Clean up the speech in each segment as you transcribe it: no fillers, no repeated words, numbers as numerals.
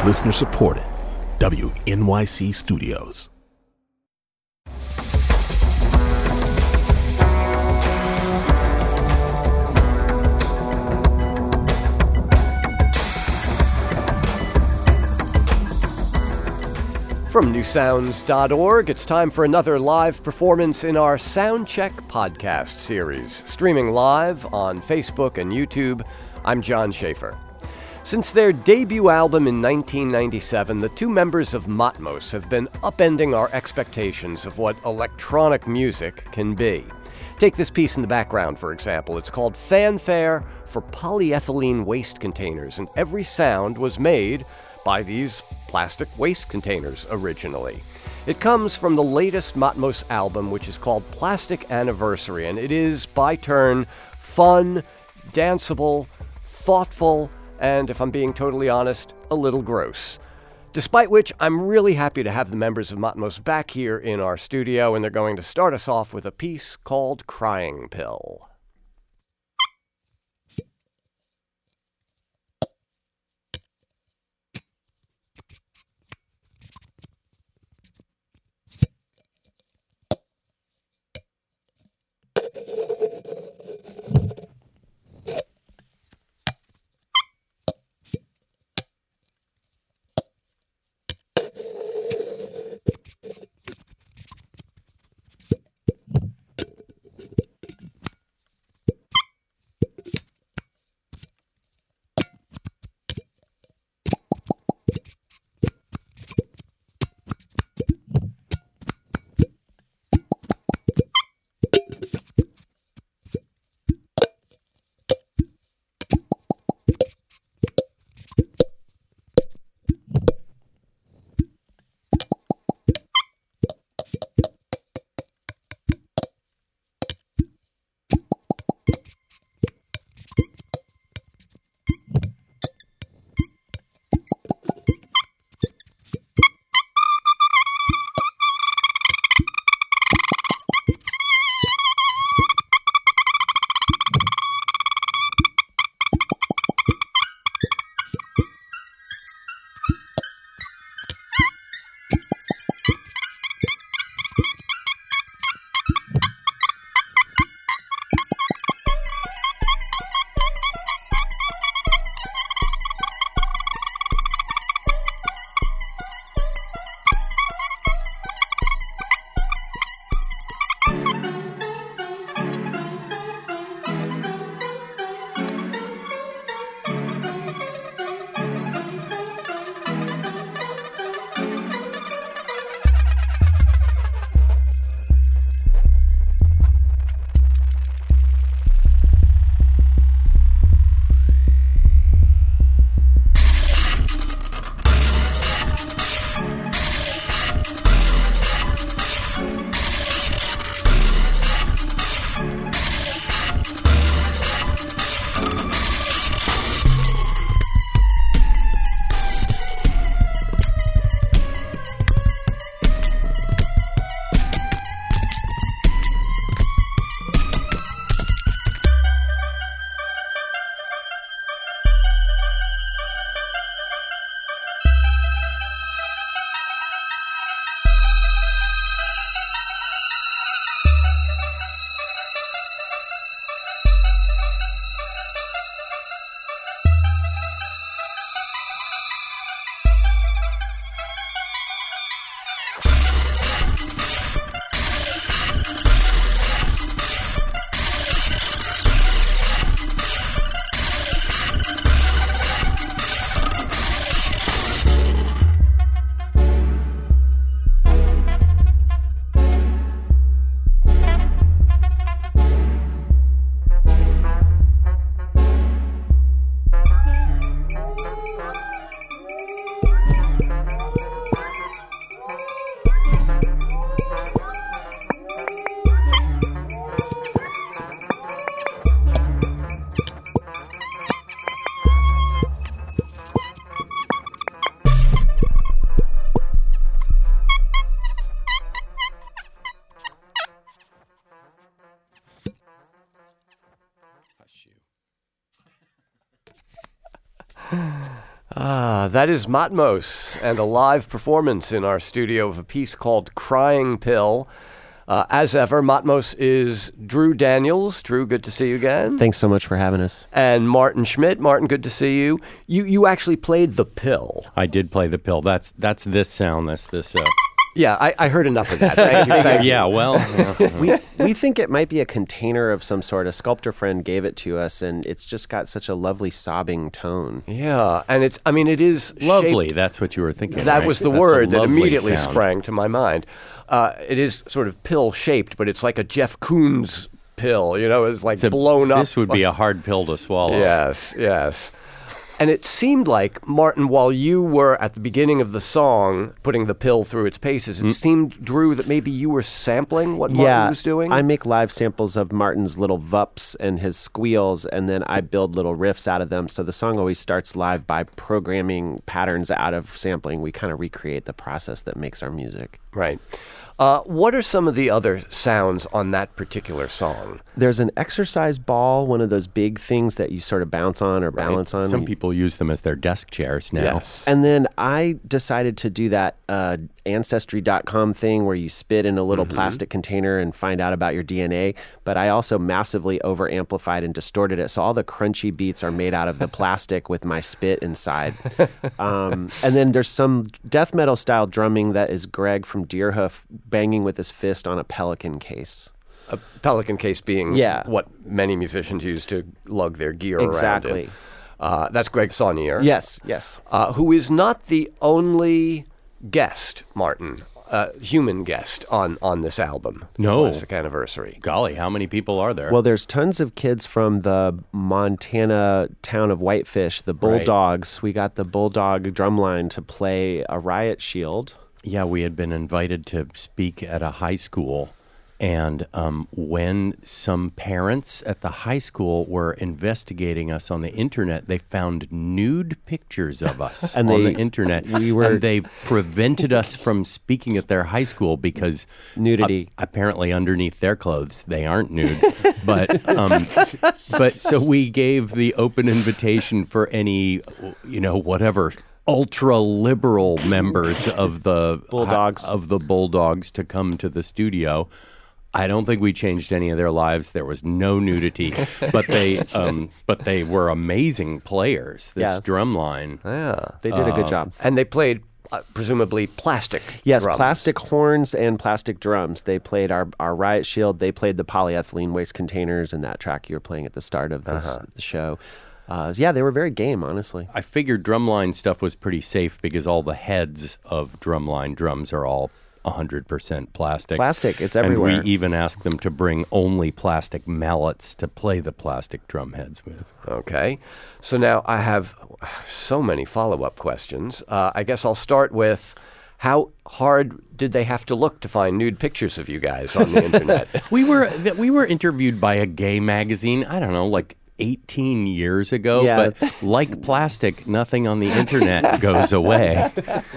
Listener supported. WNYC Studios. From newsounds.org, it's time for another live performance in our Soundcheck podcast series. Streaming live on Facebook and YouTube, I'm John Schaefer. Since their debut album in 1997, the two members of Matmos have been upending our expectations of what electronic music can be. Take this piece in the background, for example. It's called Fanfare for Polyethylene Waste Containers, and every sound was made by these plastic waste containers originally. It comes from the latest Matmos album, which is called Plastic Anniversary, and it is, by turn, fun, danceable, thoughtful, and, if I'm being totally honest, a little gross. Despite which, I'm really happy to have the members of Matmos back here in our studio, and they're going to start us off with a piece called Crying Pill. That is Matmos and a live performance in our studio of a piece called Crying Pill. As ever, Matmos is Drew Daniels. Drew, good to see you again. Thanks so much for having us. And Martin Schmidt. Martin, good to see you. You actually played the pill. I did play the pill. That's this sound. That's this. Yeah, I heard enough of that. Thank you. Yeah, well. We think it might be a container of some sort. A sculptor friend gave it to us, and it's just got such a lovely sobbing tone. Yeah, and it is Lovely. shaped- That's what you were thinking. That right? was the That's a word that lovely immediately sound. sprang to my mind. It is sort of pill-shaped, but it's like a Jeff Koons pill, it's like blown up. This would be a hard pill to swallow. Yes. And it seemed like, Martin, while you were at the beginning of the song putting the pill through its paces, it seemed, Drew, that maybe you were sampling what Martin was doing? I make live samples of Martin's little vups and his squeals, and then I build little riffs out of them. So the song always starts live by programming patterns out of sampling. We kind of recreate the process that makes our music. Right. What are some of the other sounds on that particular song? There's an exercise ball, one of those big things that you sort of bounce on or balance on. Some people use them as their desk chairs now. Yes. And then I decided to do that Ancestry.com thing where you spit in a little plastic container and find out about your DNA. But I also massively over-amplified and distorted it. So all the crunchy beats are made out of the plastic with my spit inside. And then there's some death metal style drumming that is Greg from Deerhoof banging with his fist on a pelican case. A pelican case being what many musicians use to lug their gear around Exactly. in. That's Greg Saunier. Yes. Who is not the only guest, Martin, human guest on this album. No. Classic Anniversary. Golly, how many people are there? Well, there's tons of kids from the Montana town of Whitefish, the Bulldogs. We got the Bulldog drumline to play a Riot Shield. Yeah, we had been invited to speak at a high school, and when some parents at the high school were investigating us on the internet, they found nude pictures of us on the internet. And they prevented us from speaking at their high school because nudity. Apparently, underneath their clothes, they aren't nude. But so we gave the open invitation for any, whatever ultra-liberal members of the Bulldogs to come to the studio. I don't think we changed any of their lives. There was no nudity, but they were amazing players. This drum line, they did a good job, and they played presumably plastic. Yes, drums. Plastic horns and plastic drums. They played our Riot Shield. They played the polyethylene waste containers in that track you were playing at the start of the show. They were very game, honestly. I figured drumline stuff was pretty safe because all the heads of drumline drums are all 100% plastic. Plastic, it's everywhere. And we even asked them to bring only plastic mallets to play the plastic drum heads with. Okay. So now I have so many follow-up questions. I guess I'll start with, how hard did they have to look to find nude pictures of you guys on the internet? We were interviewed by a gay magazine, I don't know, like 18 years ago, but like plastic, nothing on the internet goes away.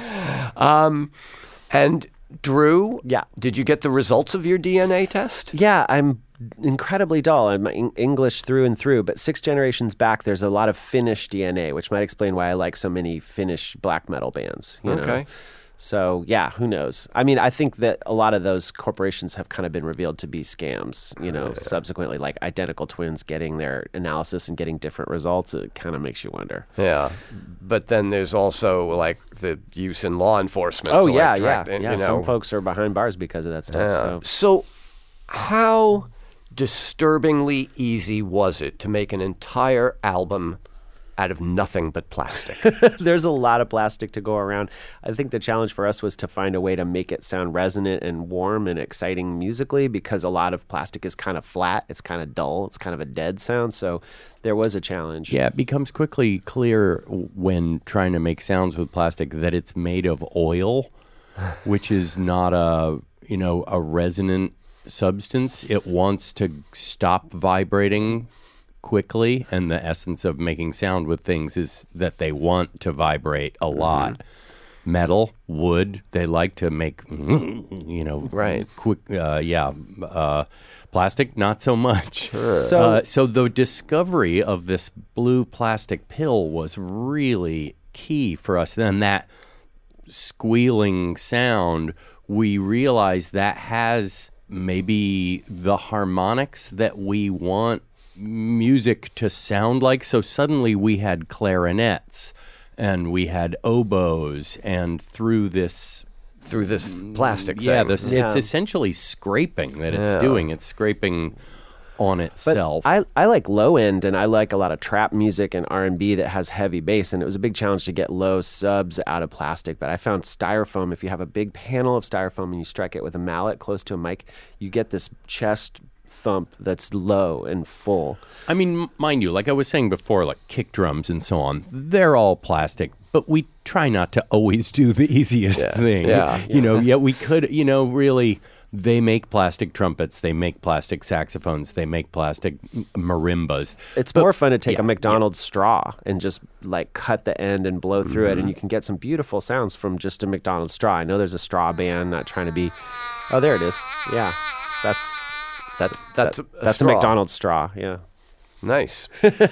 And Drew, Yeah. did you get the results of your DNA test? Yeah, I'm incredibly dull. I'm English through and through, but 6 generations back, there's a lot of Finnish DNA, which might explain why I like so many Finnish black metal bands. You know? So, yeah, who knows? I mean, I think that a lot of those corporations have kind of been revealed to be scams, subsequently, like identical twins getting their analysis and getting different results. It kind of makes you wonder. Yeah. But then there's also, like, the use in law enforcement. Oh, to, yeah. Some Some folks are behind bars because of that stuff. So how disturbingly easy was it to make an entire album out of nothing but plastic? There's a lot of plastic to go around. I think the challenge for us was to find a way to make it sound resonant and warm and exciting musically, because a lot of plastic is kind of flat. It's kind of dull. It's kind of a dead sound. So there was a challenge. Yeah, it becomes quickly clear when trying to make sounds with plastic that it's made of oil, which is not a resonant substance. It wants to stop vibrating quickly, and the essence of making sound with things is that they want to vibrate a lot. Metal, wood, they like to make quick plastic, not so much. So the discovery of this blue plastic pill was really key for us. Then that squealing sound, we realize that has maybe the harmonics that we want music to sound like. So suddenly we had clarinets and we had oboes, and through this plastic thing. Yeah, it's essentially scraping that it's doing. It's scraping on itself. But I like low end, and I like a lot of trap music and R&B that has heavy bass, and it was a big challenge to get low subs out of plastic. But I found styrofoam, if you have a big panel of styrofoam and you strike it with a mallet close to a mic, you get this chest thump that's low and full. I mean, mind you, like I was saying before, like kick drums and so on, they're all plastic, but we try not to always do the easiest thing. Yet we could, really, they make plastic trumpets, they make plastic saxophones, they make plastic marimbas. It's more fun to take a McDonald's straw and just like cut the end and blow through it, and you can get some beautiful sounds from just a McDonald's straw. I know there's a straw band, not trying to be, oh, there it is. Yeah, that's a McDonald's straw. Yeah. Nice.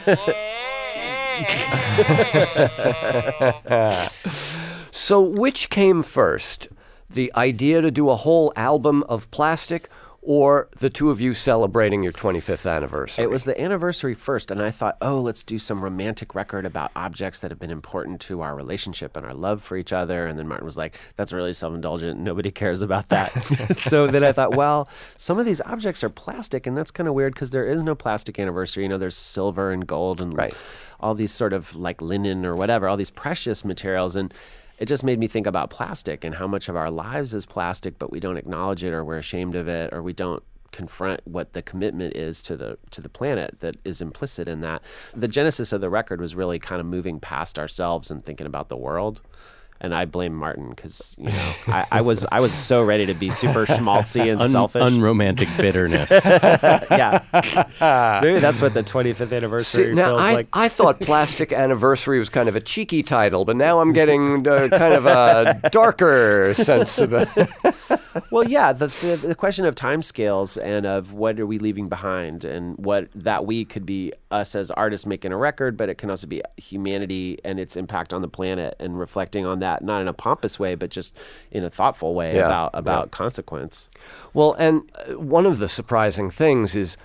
So which came first? The idea to do a whole album of plastic, or the two of you celebrating your 25th anniversary? It was the anniversary first, and I thought, let's do some romantic record about objects that have been important to our relationship and our love for each other. And then Martin was like, that's really self-indulgent. Nobody cares about that. So then I thought, some of these objects are plastic, and that's kind of weird because there is no plastic anniversary. There's silver and gold and all these sort of like linen or whatever, all these precious materials. And it just made me think about plastic and how much of our lives is plastic, but we don't acknowledge it, or we're ashamed of it, or we don't confront what the commitment is to the planet that is implicit in that. The genesis of the record was really kind of moving past ourselves and thinking about the world. And I blame Martin because, I was so ready to be super schmaltzy and selfish. Unromantic bitterness. Yeah. Maybe that's what the 25th anniversary feels like. I thought Plastic Anniversary was kind of a cheeky title, but now I'm getting kind of a darker sense of it. Well, yeah, the question of timescales and of what are we leaving behind, and what that we could be us as artists making a record, but it can also be humanity and its impact on the planet, and reflecting on that, not in a pompous way, but just in a thoughtful way about consequence. Well, and one of the surprising things is,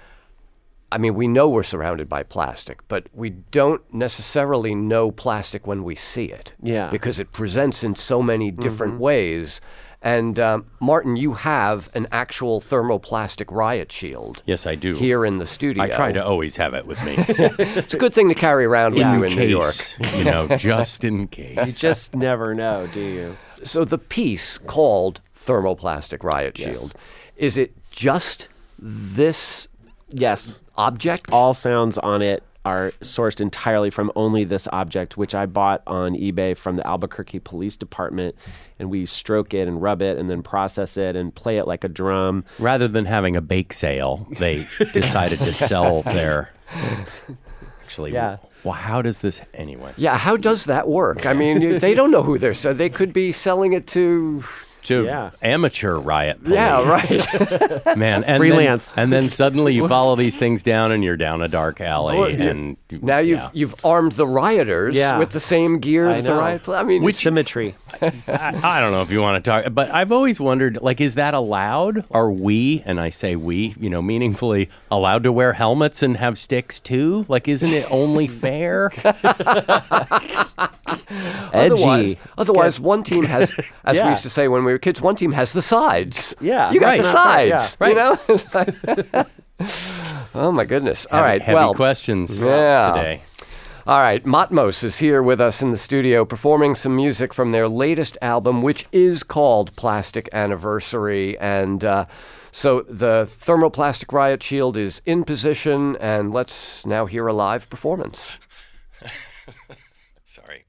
we know we're surrounded by plastic, but we don't necessarily know plastic when we see it. Yeah. Because it presents in so many different ways. And Martin, you have an actual thermoplastic riot shield. Yes, I do. Here in the studio. I try to always have it with me. It's a good thing to carry around with you in New York. Just in case. You just never know, do you? So the piece called Thermoplastic Riot Shield, is it just this object? All sounds on it are sourced entirely from only this object, which I bought on eBay from the Albuquerque Police Department, and we stroke it and rub it and then process it and play it like a drum. Rather than having a bake sale, they decided to sell their... Actually, well, how does this... Anyway. Yeah, how does that work? They don't know who they're selling. They could be selling it to amateur riot police. Yeah, right. Man, and freelance. Then suddenly you follow these things down and you're down a dark alley. And now you've armed the rioters with the same gear as the riot police. Which symmetry? I don't know if you want to talk, but I've always wondered, is that allowed? Are we, and I say we, meaningfully, allowed to wear helmets and have sticks too? Isn't it only fair? Edgy. Otherwise, one team has, as we used to say when we were kids, one team has the sides. Yeah. You got the sides. Right. Oh, my goodness. All right. Heavy questions today. All right. Matmos is here with us in the studio performing some music from their latest album, which is called Plastic Anniversary. And so the Thermoplastic Riot Shield is in position, and let's now hear a live performance. Sorry.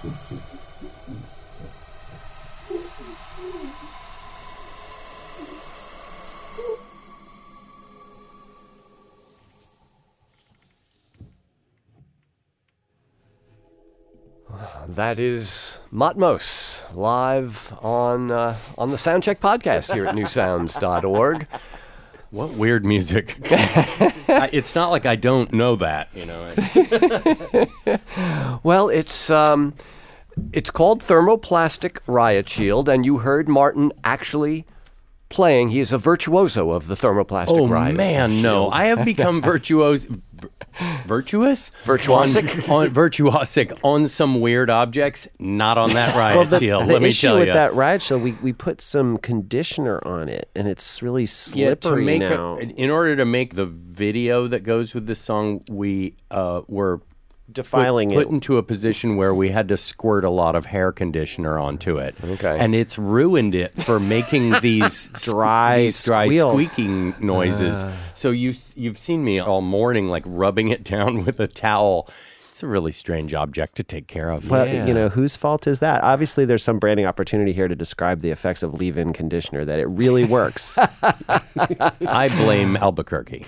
That is Matmos live on the Soundcheck podcast here at newsounds.org. What weird music. It's not like I don't know that, you know. Well, it's called Thermoplastic Riot Shield, and you heard Martin actually playing. He is a virtuoso of the Thermoplastic Riot Shield. Oh, man, no. I have become virtuous? Virtuosic on some weird objects, not on that riot shield. Let me tell you. The issue with that riot shield, we put some conditioner on it, and it's really slippery now. In order to make the video that goes with the song, we were defiling put into a position where we had to squirt a lot of hair conditioner onto it. Okay. And it's ruined it for making these dry squeaking noises. So you've seen me all morning like rubbing it down with a towel. It's a really strange object to take care of. Well, you know, whose fault is that? Obviously, there's some branding opportunity here to describe the effects of leave-in conditioner, that it really works. I blame Albuquerque.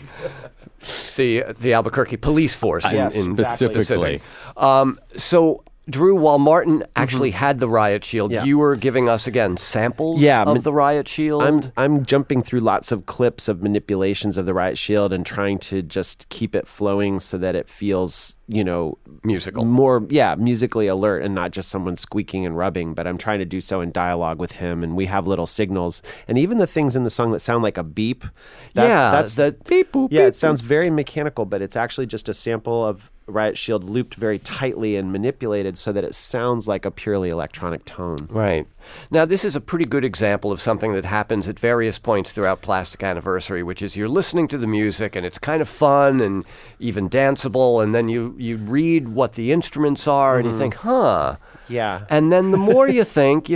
The Albuquerque police force in specifically. So, Drew, while Martin actually had the riot shield, you were giving us, again, samples of the riot shield? I'm jumping through lots of clips of manipulations of the riot shield and trying to just keep it flowing so that it feels, you know... musical. More, musically alert and not just someone squeaking and rubbing, but I'm trying to do so in dialogue with him, and we have little signals. And even the things in the song that sound like a beep. That's the beep, boop, yeah, beep, it sounds very mechanical, but it's actually just a sample of riot shield looped very tightly and manipulated so that it sounds like a purely electronic tone. Right. Now, this is a pretty good example of something that happens at various points throughout Plastic Anniversary, which is you're listening to the music and it's kind of fun and even danceable, and then you read what the instruments are and you think, Yeah. And then the more you think,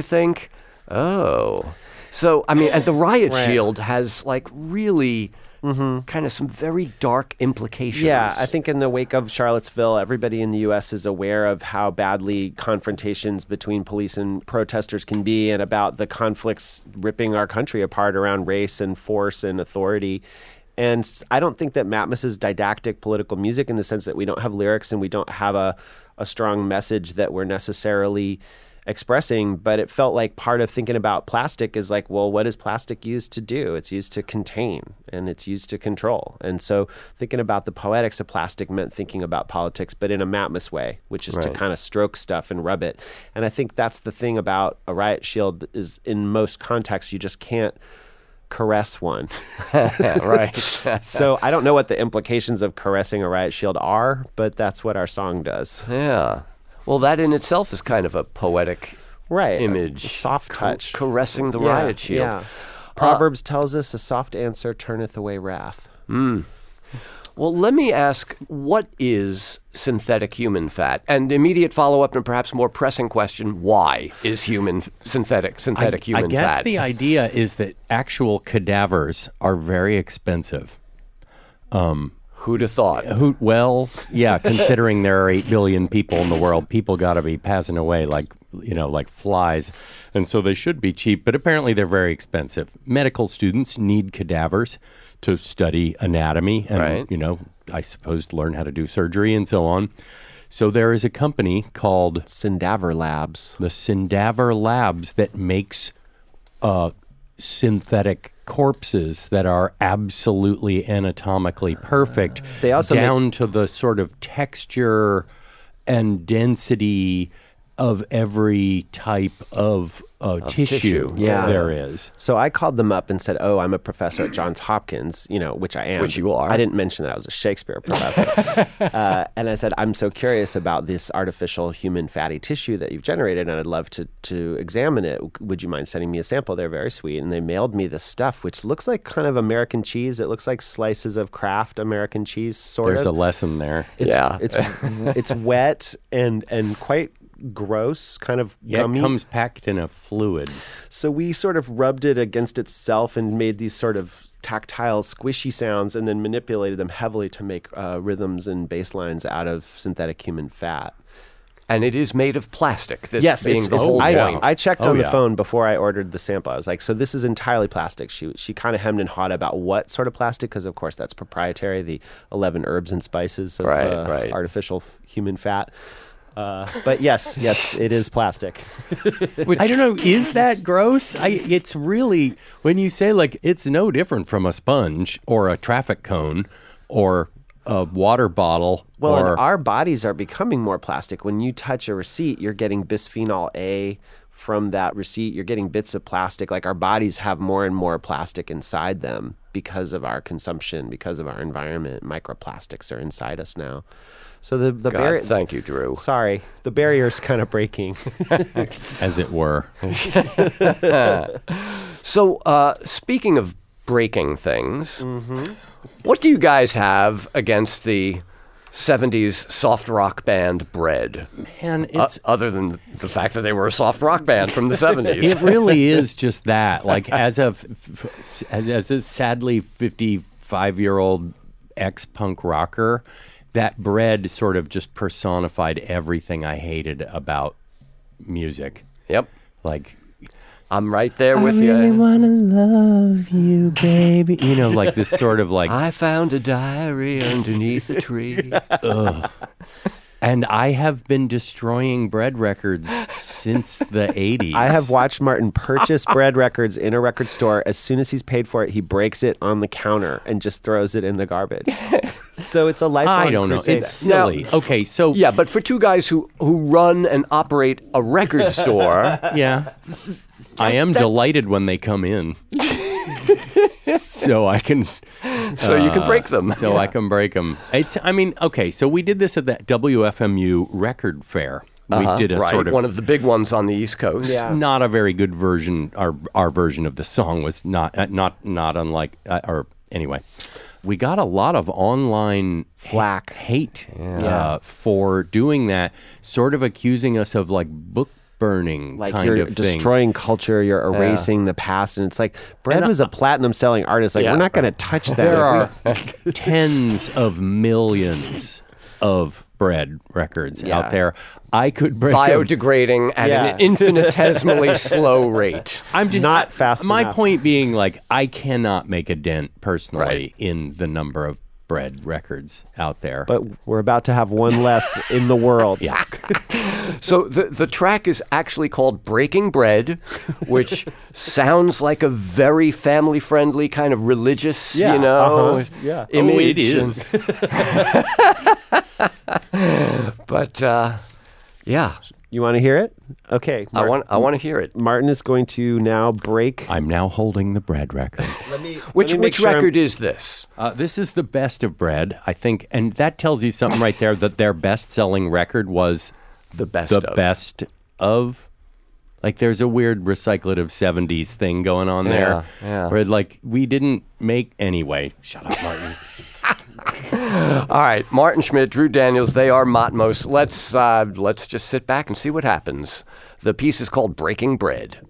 oh. So, I mean, and the riot shield has like really... kind of some very dark implications. Yeah, I think in the wake of Charlottesville, everybody in the U.S. is aware of how badly confrontations between police and protesters can be, and about the conflicts ripping our country apart around race and force and authority. And I don't think that Matmos is didactic political music in the sense that we don't have lyrics and we don't have a strong message that we're necessarily expressing, but it felt like part of thinking about plastic is like, well, what is plastic used to do? It's used to contain and it's used to control. And so thinking about the poetics of plastic meant thinking about politics, but in a Matmos way, which is to kind of stroke stuff and rub it. And I think that's the thing about a riot shield is in most contexts, you just can't caress one. Right. So I don't know what the implications of caressing a riot shield are, but that's what our song does. Yeah. Well, that in itself is kind of a poetic image. A soft touch. Caressing the riot shield. Yeah. Proverbs tells us a soft answer turneth away wrath. Well, let me ask, what is synthetic human fat? And immediate follow-up and perhaps more pressing question, why is synthetic human fat? I guess the idea is that actual cadavers are very expensive. Who'd have thought? Well, yeah, considering there are 8 billion people in the world, people got to be passing away like flies. And so they should be cheap, but apparently they're very expensive. Medical students need cadavers to study anatomy and, I suppose learn how to do surgery and so on. So there is a company called Syndaver Labs. The Syndaver Labs that makes synthetic corpses that are absolutely anatomically perfect. They also down to the sort of texture and density of every type of tissue there is. So I called them up and said, I'm a professor at Johns Hopkins, which I am. Which you are. I didn't mention that I was a Shakespeare professor. And I said, I'm so curious about this artificial human fatty tissue that you've generated, and I'd love to examine it. Would you mind sending me a sample? They're very sweet. And they mailed me this stuff, which looks like kind of American cheese. It looks like slices of Kraft American cheese, sort of. There's a lesson there. It's wet and quite gross, kind of gummy. It comes packed in a fluid. So we sort of rubbed it against itself and made these sort of tactile, squishy sounds, and then manipulated them heavily to make rhythms and bass lines out of synthetic human fat. And it is made of plastic. This Yes, being the whole point. I checked Oh, on the yeah. phone before I ordered the sample. I was like, so this is entirely plastic. She kind of hemmed and hawed about what sort of plastic, because of course that's proprietary, the 11 herbs and spices of Right. artificial human fat. But yes, it is plastic. I don't know. Is that gross? It's really, when you say like it's no different from a sponge or a traffic cone or a water bottle. Well, or and our bodies are becoming more plastic. When you touch a receipt, you're getting bisphenol A from that receipt. You're getting bits of plastic. Like our bodies have more and more plastic inside them because of our consumption, because of our environment. Microplastics are inside us now. So the God, barrier. thank you, Drew. Sorry, the barrier's kind of breaking. as it were. So, speaking of breaking things, what do you guys have against the 70s soft rock band Bread? Man, it's Other than the fact that they were a soft rock band from the 70s. it really is just that. Like as a sadly 55-year-old ex-punk rocker, that Bread sort of just personified everything I hated about music. Yep. Like, I'm right there with really you. wanna love you, baby. You know, like this sort of like, I found a diary underneath a tree. and I have been destroying Bread records since the 80s. I have watched Martin purchase Bread records in a record store. As soon as he's paid for it, he breaks it on the counter and just throws it in the garbage. So it's a lifelong I don't know. crusade. It's silly. Okay, so Yeah, but for two guys who run and operate a record store, yeah. I am delighted when they come in. So I can so you can break them. so I can break them. Okay, so we did this at the WFMU record fair. We did a right, sort of one of the big ones on the East Coast. Yeah. not a very good version. Our version of the song was not unlike or anyway. We got a lot of online Flack. hate for doing that, sort of accusing us of like book burning Like kind you're of thing. destroying culture, you're erasing the past, and it's like Bread was a platinum selling artist. Like Yeah. we're not going to touch that. There are tens of millions of Bread records Yeah. out there. I could break them. Biodegrading at Yeah. an infinitesimally slow rate. I'm just not fast My enough. point being, like, I cannot make a dent personally Right. in the number of Bread records out there. But we're about to have one less in the world. yeah, So the track is actually called Breaking Bread, which sounds like a very family-friendly kind of religious, Yeah, yeah. image. it is. But yeah, You want to hear it? Okay. I want to hear it. Martin is going to now break. I'm now holding the Bread record. Which make sure record is this? This is the best of Bread, I think, and that tells you something right there. That their best-selling record was The best the of. best of. Like, there's a weird recyclative 70s thing going on there. yeah. Where, like, we didn't make... Anyway, shut up, Martin. All right, Martin Schmidt, Drew Daniels, they are Matmos. Let's just sit back and see what happens. The piece is called Breaking Bread.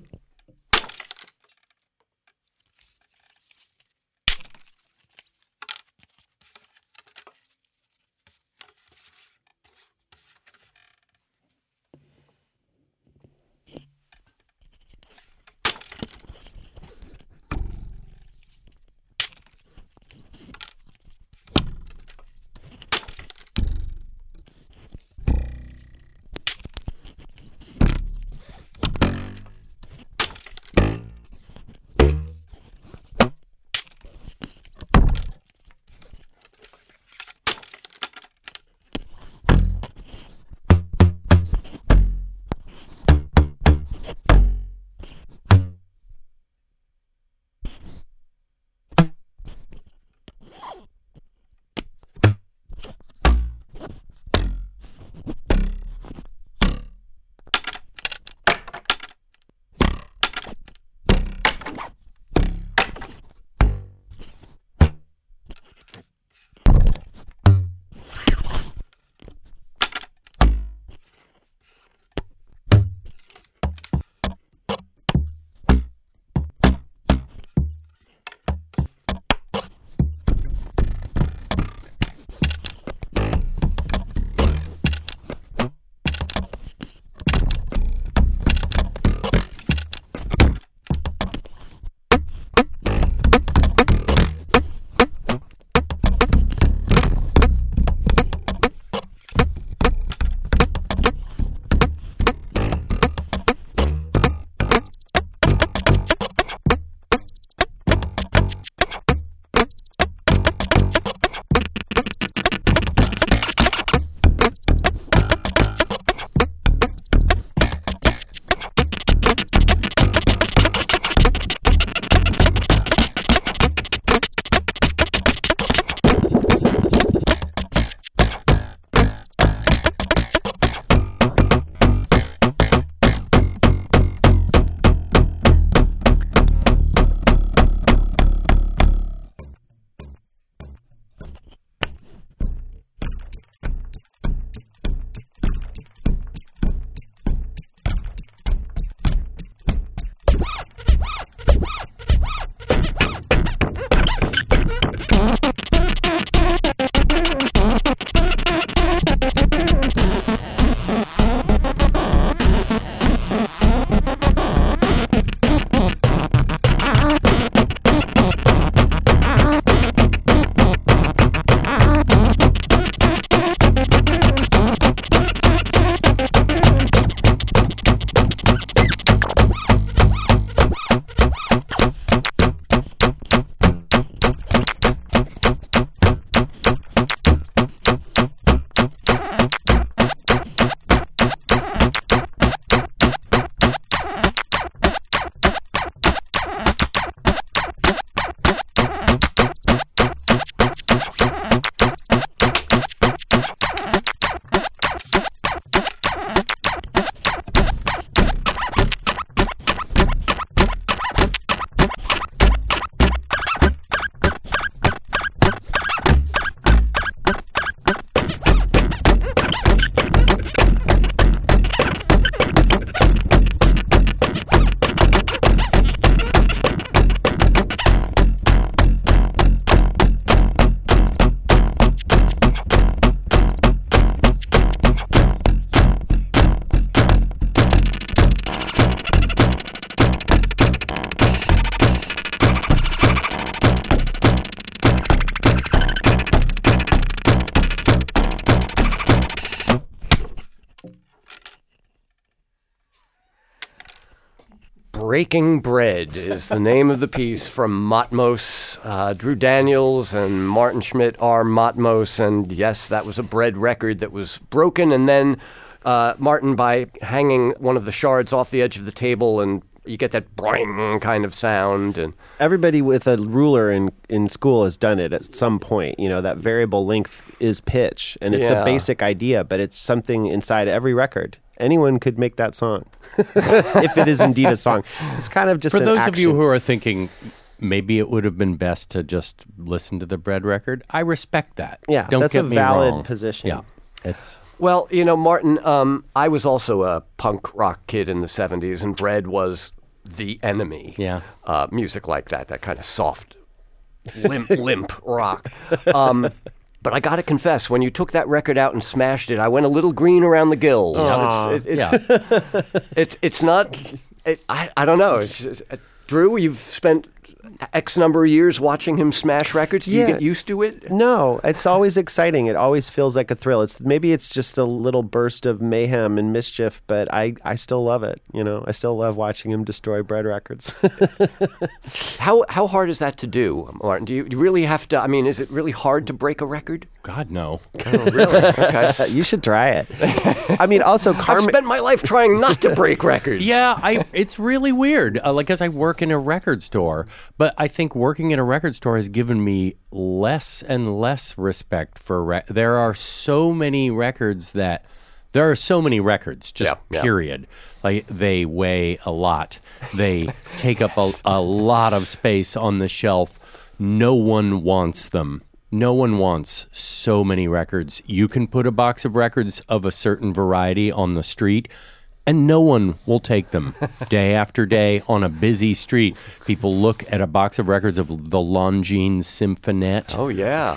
Breaking Bread is the name of the piece from Matmos. Drew Daniels and Martin Schmidt are Matmos, and yes, that was a bread record that was broken, and then Martin, by hanging one of the shards off the edge of the table, and you get that boing kind of sound. And everybody with a ruler in school has done it at some point. That variable length is pitch, and it's a basic idea, but it's something inside every record. Anyone could make that song, if it is indeed a song. It's kind of just for an those action. of you who are thinking maybe it would have been best to just listen to the bread record. I respect that. Yeah, Don't that's get a me valid wrong. position. Yeah, it's. Well, Martin, I was also a punk rock kid in the 70s, and bread was the enemy. Yeah. Music like that kind of soft, limp rock. But I got to confess, when you took that record out and smashed it, I went a little green around the gills. It's not, I don't know. It's just, Drew, you've spent X number of years watching him smash records. Do you get used to it? No, it's always exciting. It always feels like a thrill. Maybe it's just a little burst of mayhem and mischief, but I still love it. I still love watching him destroy bread records. How hard is that to do, Martin? Do you really have to? I mean, is it really hard to break a record? God, no. Oh, really? Okay. You should try it. I mean, also, I've spent my life trying not to break records. Yeah, it's really weird. Because I work in a record store, but I think working in a record store has given me less and less respect for there are so many records, just period. Like, they weigh a lot. They take up a lot of space on the shelf. No one wants them. No one wants so many records. You can put a box of records of a certain variety on the street, and no one will take them. Day after day on a busy street, people look at a box of records of the Longines Symphonette. Oh, yeah.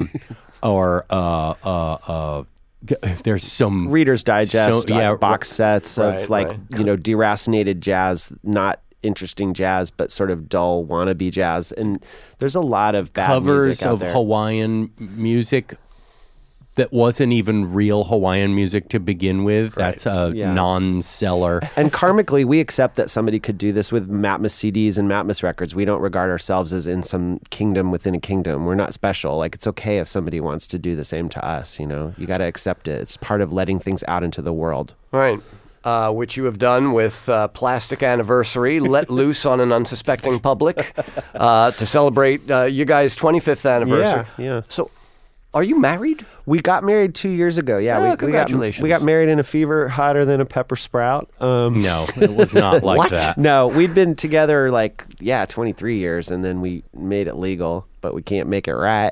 There's some Reader's Digest box sets of deracinated jazz, not interesting jazz, but sort of dull wannabe jazz. And there's a lot of bad covers music out of there. Hawaiian music that wasn't even real Hawaiian music to begin with. Right. That's a non-seller. And karmically, we accept that somebody could do this with Matmos CDs and Matmos records. We don't regard ourselves as in some kingdom within a kingdom. We're not special. Like, it's okay if somebody wants to do the same to us, You got to accept it. It's part of letting things out into the world. Right. Which you have done with Plastic Anniversary, let loose on an unsuspecting public to celebrate you guys' 25th anniversary. Yeah. So, are you married? We got married 2 years ago. Yeah, congratulations. We got married in a fever hotter than a pepper sprout. No, it was not like that. No, we'd been together 23 years, and then we made it legal, but we can't make it right.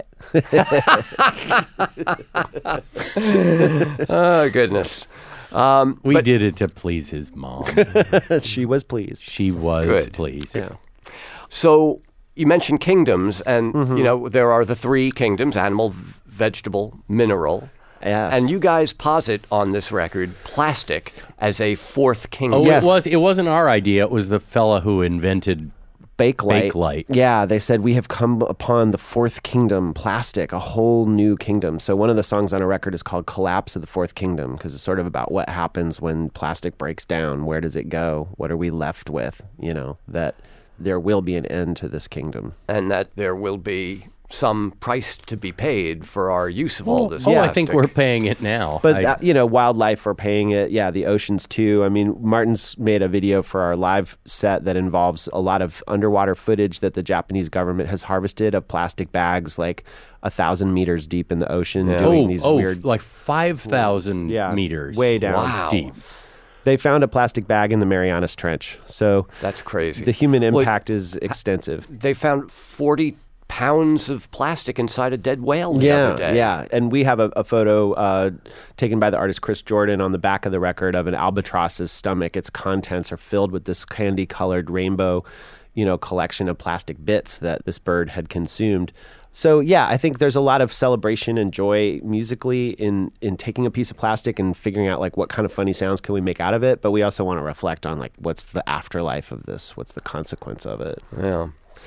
Oh, goodness. We did it to please his mom. She was pleased. She was pleased. Yeah. So you mentioned kingdoms, and there are the three kingdoms: animal, vegetable, mineral. Yes. And you guys posit on this record plastic as a fourth kingdom. Oh, Yes. It wasn't our idea. It was the fella who invented Bakelite. Yeah, they said we have come upon the fourth kingdom, plastic, a whole new kingdom. So one of the songs on a record is called Collapse of the Fourth Kingdom, because it's sort of about what happens when plastic breaks down. Where does it go? What are we left with? That there will be an end to this kingdom. And that there will be some price to be paid for our use of all this I plastic. think we're paying it now. But, wildlife, we're paying it. Yeah, the oceans, too. I mean, Martin's made a video for our live set that involves a lot of underwater footage that the Japanese government has harvested of plastic bags, 1,000 meters deep in the ocean, doing these weird... 5,000 meters. Way down. Wow. Deep. They found a plastic bag in the Marianas Trench. So that's crazy. The human impact is extensive. They found 40 pounds of plastic inside a dead whale the other day. Yeah, and we have a photo taken by the artist Chris Jordan on the back of the record of an albatross's stomach. Its contents are filled with this candy-colored rainbow, collection of plastic bits that this bird had consumed. So, I think there's a lot of celebration and joy musically in taking a piece of plastic and figuring out, what kind of funny sounds can we make out of it. But we also want to reflect on, what's the afterlife of this? What's the consequence of it? Yeah.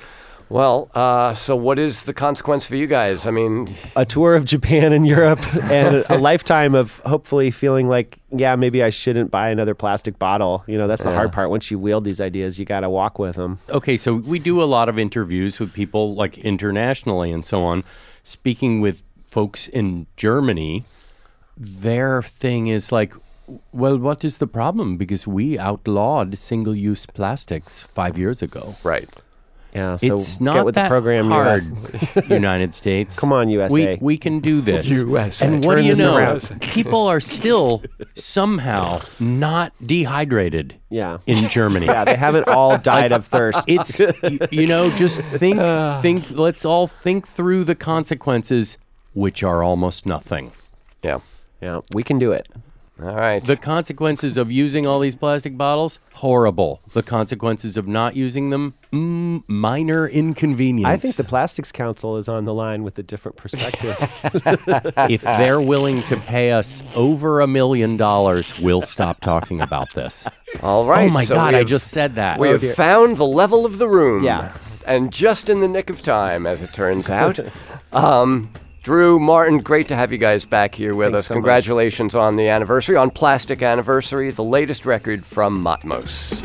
Well, so what is the consequence for you guys? I mean, A tour of Japan and Europe and a lifetime of hopefully feeling like, yeah, maybe I shouldn't buy another plastic bottle. That's the hard part. Once you wield these ideas, you got to walk with them. Okay, so we do a lot of interviews with people like internationally and so on. Speaking with folks in Germany, their thing is like, well, what is the problem? Because we outlawed single-use plastics 5 years ago. right. Yeah, so It's not get with that the program, hard, US. United States. Come on, USA. We can do this. USA. And what Turn do you this know? around. People are still somehow not dehydrated Yeah. in Germany. Yeah, they haven't all died of thirst. It's, just think, let's all think through the consequences, which are almost nothing. Yeah. Yeah, we can do it. All right. The consequences of using all these plastic bottles, horrible. The consequences of not using them, minor inconvenience. I think the Plastics Council is on the line with a different perspective. If they're willing to pay us over $1 million, we'll stop talking about this. All right. Oh my so God, we I have- just said that. We have found the level of the room. Yeah. And just in the nick of time, as it turns out. Drew, Martin, great to have you guys back here with Thanks us. so much. Congratulations on the anniversary, on Plastic Anniversary, the latest record from Matmos.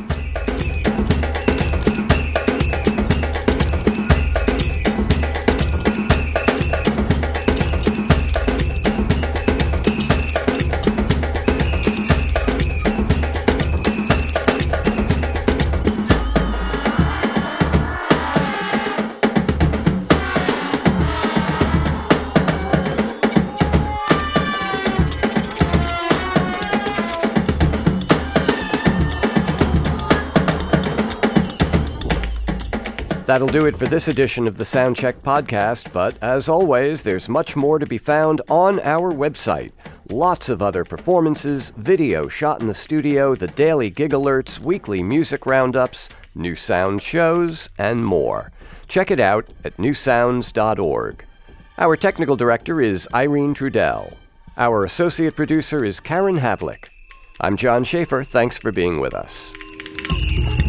That'll do it for this edition of the Soundcheck podcast, but as always, there's much more to be found on our website. Lots of other performances, video shot in the studio, the daily gig alerts, weekly music roundups, new sound shows, and more. Check it out at newsounds.org. Our technical director is Irene Trudell. Our associate producer is Karen Havlick. I'm John Schaefer. Thanks for being with us.